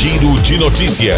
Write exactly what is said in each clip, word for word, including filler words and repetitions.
Giro de Notícia.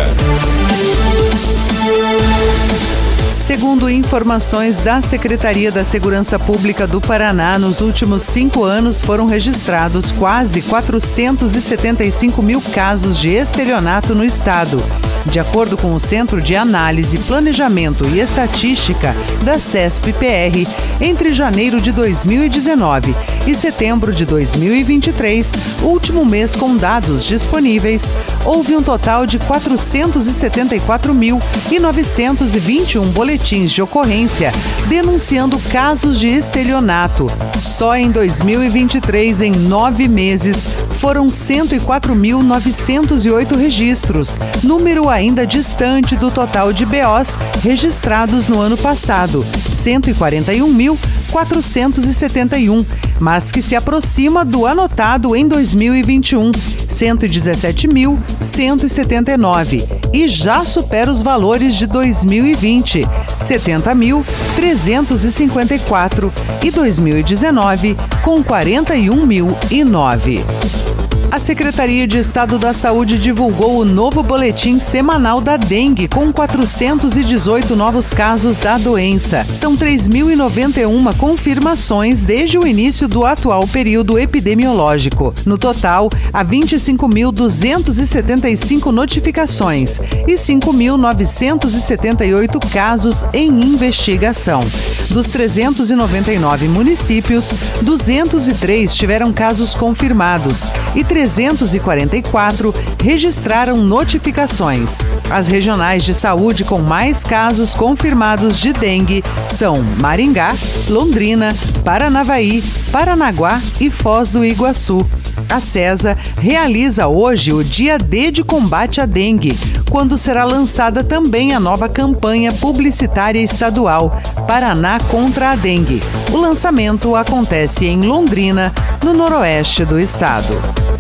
Segundo informações da Secretaria da Segurança Pública do Paraná, nos últimos cinco anos foram registrados quase quatrocentos e setenta e cinco mil casos de estelionato no estado. De acordo com o Centro de Análise, Planejamento e Estatística da CESP-P R, entre janeiro de dois mil e dezenove e setembro de dois mil e vinte e três, último mês com dados disponíveis, houve um total de quatrocentos e setenta e quatro mil novecentos e vinte e um boletins de ocorrência denunciando casos de estelionato. Só em dois mil e vinte e três, em nove meses, foram cento e quatro mil novecentos e oito registros, número ainda distante do total de B Os registrados no ano passado, cento e quarenta e um mil quatrocentos e setenta e um, mas que se aproxima do anotado em dois mil e vinte e um, cento e dezessete mil cento e setenta e nove, e já supera os valores de dois mil e vinte, setenta mil trezentos e cinquenta e quatro, e dois mil e dezenove, com quarenta e um mil e nove. A Secretaria de Estado da Saúde divulgou o novo boletim semanal da dengue, com quatrocentos e dezoito novos casos da doença. São três mil e noventa e uma confirmações desde o início do atual período epidemiológico. No total, há vinte e cinco mil duzentos e setenta e cinco notificações e cinco mil novecentos e setenta e oito casos em investigação. Dos trezentos e noventa e nove municípios, duzentos e três tiveram casos confirmados e trezentos e quarenta e quatro registraram notificações. As regionais de saúde com mais casos confirmados de dengue são Maringá, Londrina, Paranavaí, Paranaguá e Foz do Iguaçu. A CESA realiza hoje o Dia D de combate à dengue, quando será lançada também a nova campanha publicitária estadual Paraná contra a Dengue. O lançamento acontece em Londrina, no noroeste do estado.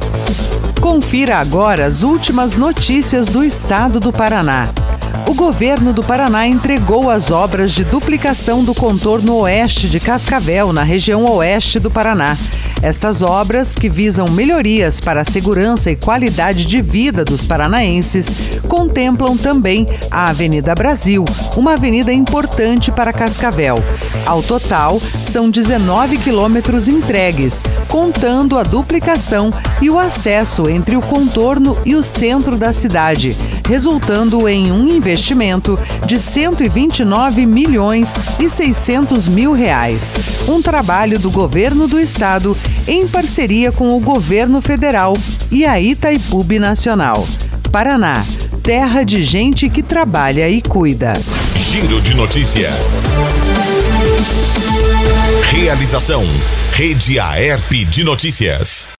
Confira agora as últimas notícias do estado do Paraná. O governo do Paraná entregou as obras de duplicação do contorno oeste de Cascavel, na região oeste do Paraná. Estas obras, que visam melhorias para a segurança e qualidade de vida dos paranaenses, contemplam também a Avenida Brasil, uma avenida importante para Cascavel. Ao total, são dezenove quilômetros entregues, contando a duplicação e o acesso entre o contorno e o centro da cidade, resultando em um investimento de cento e vinte e nove milhões e seiscentos mil reais. Um trabalho do governo do estado em parceria com o governo federal e a Itaipu Nacional. Paraná, terra de gente que trabalha e cuida. Giro de Notícia. Realização: Rede Aerp de Notícias.